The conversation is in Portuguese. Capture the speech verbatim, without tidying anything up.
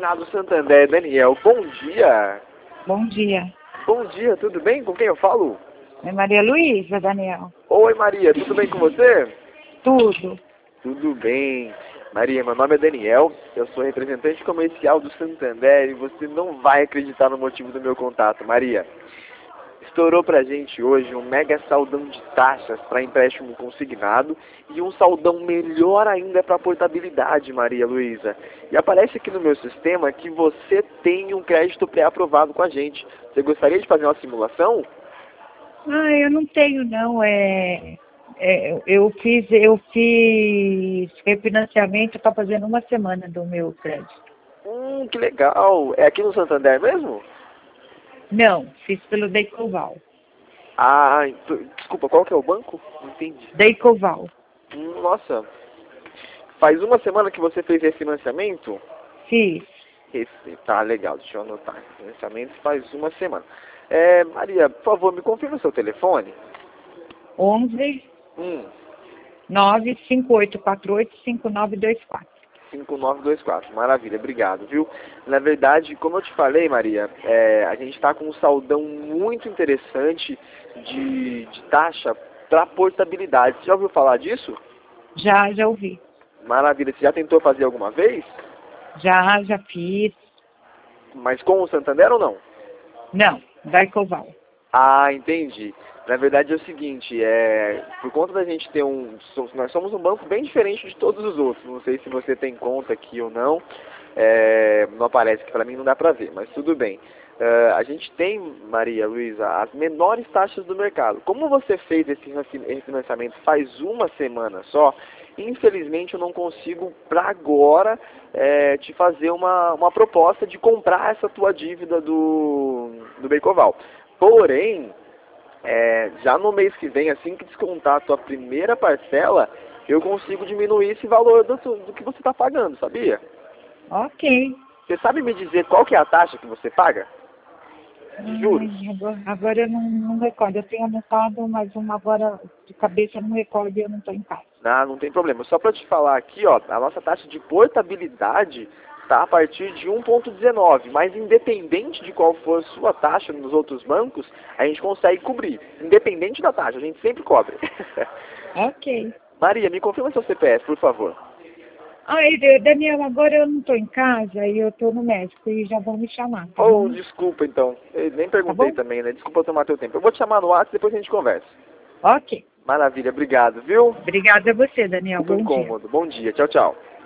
consignado Santander, Daniel. Bom dia. Bom dia. Bom dia, tudo bem? Com quem eu falo? É Maria Luísa, Daniel. Oi, Maria, tudo bem com você? Tudo. Tudo bem. Maria, meu nome é Daniel, eu sou representante comercial do Santander e você não vai acreditar no motivo do meu contato, Maria. Estourou pra gente hoje um mega saldão de taxas para empréstimo consignado e um saldão melhor ainda para portabilidade, Maria Luísa. E aparece aqui no meu sistema que você tem um crédito pré-aprovado com a gente. Você gostaria de fazer uma simulação? Ah, eu não tenho não, é, é eu fiz, eu fiz refinanciamento, está fazendo uma semana do meu crédito. Hum, que legal. É aqui no Santander mesmo? Não, fiz pelo Deicoval. Ah, então- desculpa, qual que é o banco? Não entendi. Deicoval. Hum, nossa, faz uma semana que você fez refinanciamento? Fiz. Esse, tá, legal, deixa eu anotar. Refinanciamento faz uma semana. É, Maria, por favor, me confirma o seu telefone. onze Hum, nove cinco oito quatro oito cinco nove dois quatro. cinco nove dois quatro, maravilha, obrigado, viu? Na verdade, como eu te falei, Maria, é, a gente está com um saldão muito interessante de, de taxa para portabilidade. Você já ouviu falar disso? Já, já ouvi. Maravilha, você já tentou fazer alguma vez? Já, já fiz. Mas com o Santander ou não? Não, Deicoval. Ah, entendi. Na verdade é o seguinte, é, por conta da gente ter um, so- nós somos um banco bem diferente de todos os outros. Não sei se você tem conta aqui ou não, é, não aparece que para mim não dá para ver, mas tudo bem. É, a gente tem, Maria Luísa, as menores taxas do mercado. Como você fez esse refi- refinanciamento faz uma semana só, infelizmente eu não consigo para agora é, te fazer uma, uma proposta de comprar essa tua dívida do, do Beicoval. Porém, é, já no mês que vem, assim que descontar a tua primeira parcela, eu consigo diminuir esse valor do, do que você está pagando, sabia? Ok. Você sabe me dizer qual que é a taxa que você paga? De juros? Ai, agora, agora eu não, não recordo. Eu tenho anotado, mas uma agora de cabeça eu não recordo e eu não estou em casa. Ah, não tem problema. Só para te falar aqui, ó, a nossa taxa de portabilidade está a partir de um vírgula dezenove, mas independente de qual for a sua taxa nos outros bancos, a gente consegue cobrir. Independente da taxa, a gente sempre cobre. Ok. Maria, me confirma seu C P F, por favor. Ai, De- Daniel, agora eu não estou em casa e eu estou no médico e já vão me chamar, tá Oh, bom? desculpa então. Eu nem Tá perguntei bom? também, né? Desculpa eu tomar teu tempo. Eu vou te chamar no WhatsApp e depois a gente conversa. Ok. Maravilha, obrigado, viu? Obrigada a você, Daniel. Desculpa o Bom dia. incômodo. Bom dia, tchau, tchau.